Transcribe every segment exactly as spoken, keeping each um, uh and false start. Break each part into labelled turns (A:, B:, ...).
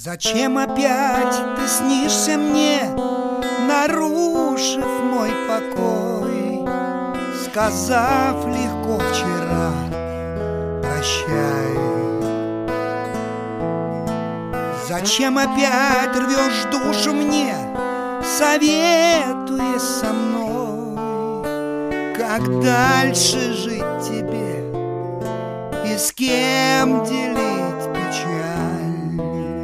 A: Зачем опять ты снишься мне, нарушив мой покой, сказав легко вчера прощай? Зачем опять рвешь душу мне, советуя со мной, как дальше жить тебе и с кем делить печаль?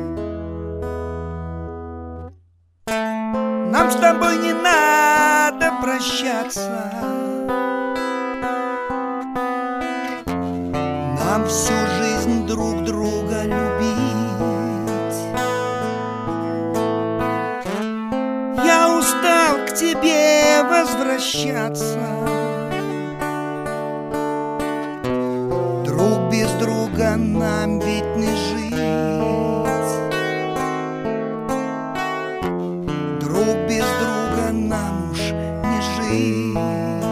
A: Нам с тобой не надо прощаться, нам всю жизнь друг друга любить. Я устал к тебе возвращаться, друг без друга нам ведь не жить, друг без друга нам уж не жить.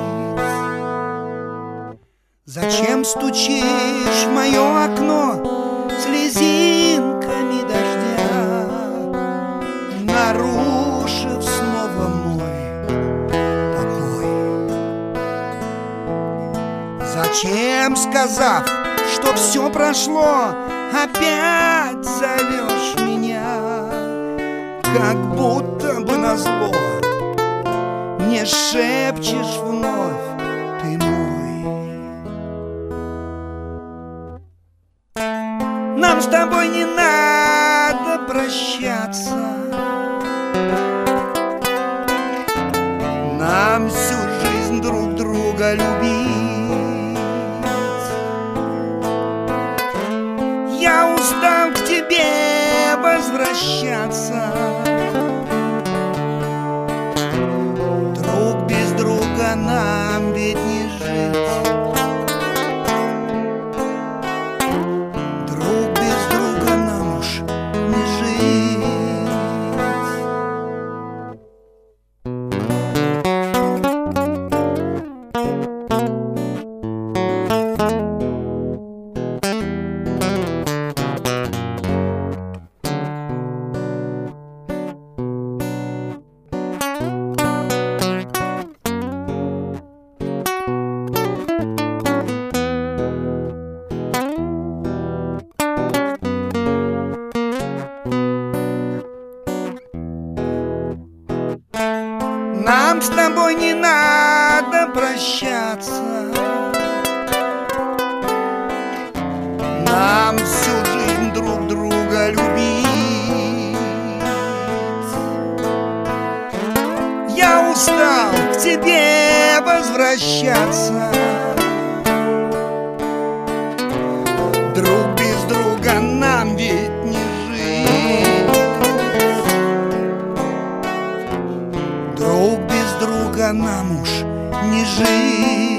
A: Зачем стучишь в мое окно слезинками дождя, нарушив снова мой покой? Зачем, сказав, что все прошло, опять зовешь меня, как будто бы назло мне шепчешь вновь: ты мой. Нам с тобой не надо прощаться, нам всю жизнь друг друга любить. Я устал к тебе возвращаться, друг без друга нам ведь не жить, друг без друга нам уж не жить. Нам с тобой не надо прощаться, нам всю жизнь друг друга любить. Я устал к тебе возвращаться, друг без друга нам ведь не жить, друг без друга нам уж не жить.